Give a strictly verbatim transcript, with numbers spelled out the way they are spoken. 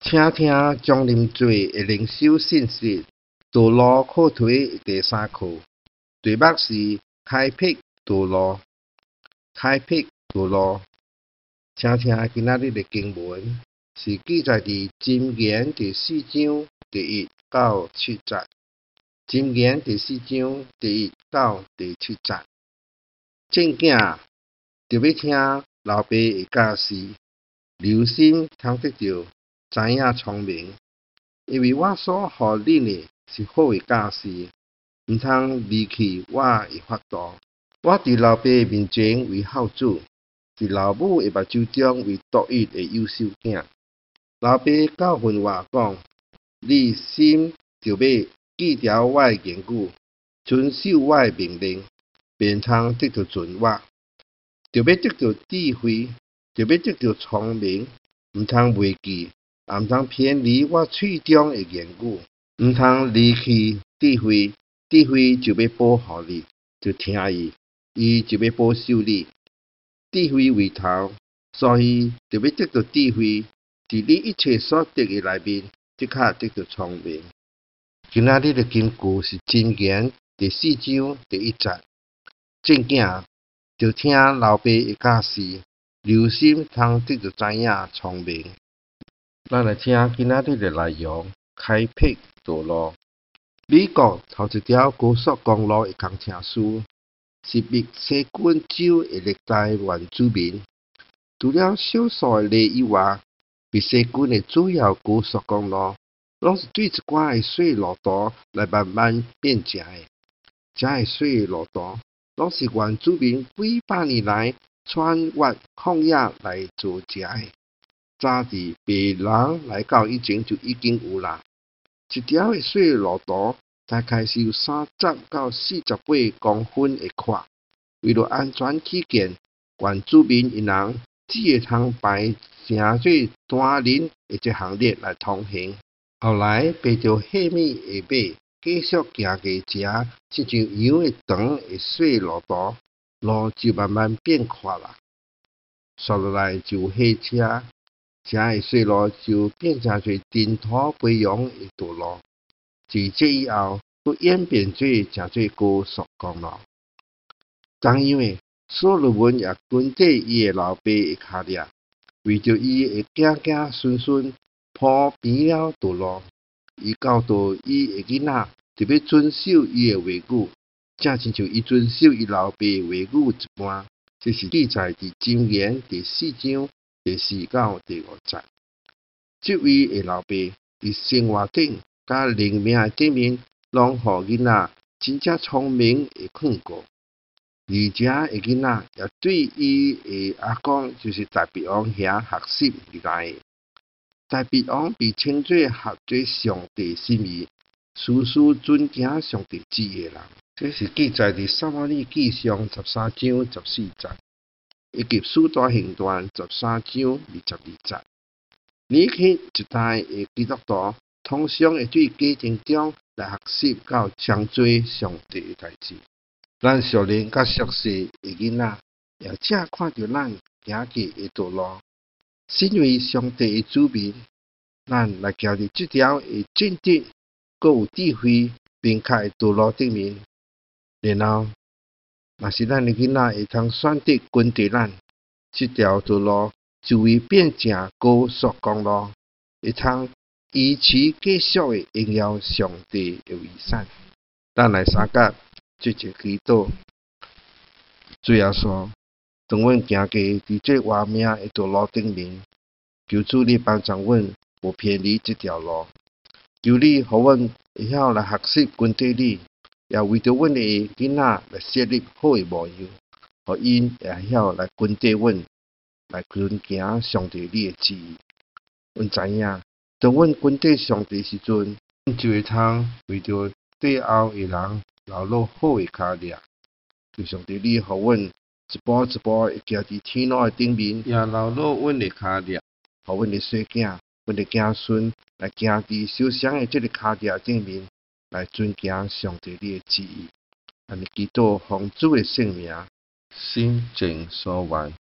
请听江林罪的灵修信息，道路课题第三课，题目是开辟道路。开辟道路，请听今仔日的经文是记载伫箴言第四章第一到七节。箴言第四章第一到第七节。正经就要听老爸的教示，留心通得到。知影聪明，因为我所予恁的是好的教示，毋通离弃我的法度。我伫老爸面前为孝子，伫老母的目睭中为独一的优秀囝。老爸教训我讲：你心就要记牢我的言语，遵守我的命令，便通得到存活。就要得到智慧，就要得到聪明，毋通袂记。也毋通偏离我喙中的言语，毋通离弃智慧。智慧就要保护你，就听伊，伊就要保守你。智慧为头，所以就要得到智慧。伫你一切所得的内面，即刻得到聪明。今仔日的金句是箴言第四章第一节。正经就听老爸的教示，留心通得到知影聪明。咱来听今仔日的内容，开辟道路。美国头一条高速公路的工程师是密西根州的热带原住民。除了少数的例以外，密西根的主要高速公路拢是对一寡的小路途来慢慢变成的。这的小路途拢是原住民几百年来穿越旷野来做食的。早伫别人来到以前就已经有啦。一条的小路途大概是有三十到四十八公分的宽。为了安全起见，原住民因人只会通排成做单人的这行列来通行。后来爬着细密的马，继续行过这亲像羊的长的小路途，路就慢慢变宽啦。接落来就有火车。这的小路就变成做尘土飞扬的道路，自这以后，佫演变做成做高速公路。同样的，所罗门也跟缀伊的老爸的脚爪，为着伊会行行顺顺，铺平了道路。伊教导伊的囡仔，就要遵守伊的话语，正亲像伊遵守伊老爸的话语一般。这是记载伫箴言第四章。第四到第五节，这位的老爸伫生活顶甲灵命的顶面，拢互囡仔真正聪明的劝告。而且的囡仔也对伊的阿公，就是大鼻王遐学习而来。大鼻王被称作合做上帝心意、事事遵行上帝旨意的人。这是记载伫撒母耳记上十三章十四节。以及使徒行传十三章二十二节，年轻一代的基督徒通常会对家庭中来学习到上做上帝的代志。咱熟龄甲熟悉的囡仔，也正看到咱行过的道路。身为上帝的子民，咱来行伫这条的正直、阁有智慧、明确的道路顶面，然后。若是咱的囡仔会通选择跟着咱，这条道路就会变成高速公路，会通依持继续的荣耀上帝的伟善。咱来三甲做一祈祷，主耶稣，当阮行过伫这活命的道路顶面，求主你帮助阮，无偏离这条路。求你，互阮会晓来学习跟着你。也为着阮的囡仔来设立好的模样，互因会晓来跟着阮，来遵行上帝你的旨意。阮知影，当阮跟着上帝时阵，阮就会通为着对后的人留落好的脚爪。求上帝你，互阮一步一步会行伫天路的顶面，也留落阮的脚爪，互阮的细囝、阮的子孙来行伫受伤的这个脚爪顶面。来遵行上帝你的旨意，安尼祈祷奉主的圣名，心正所愿。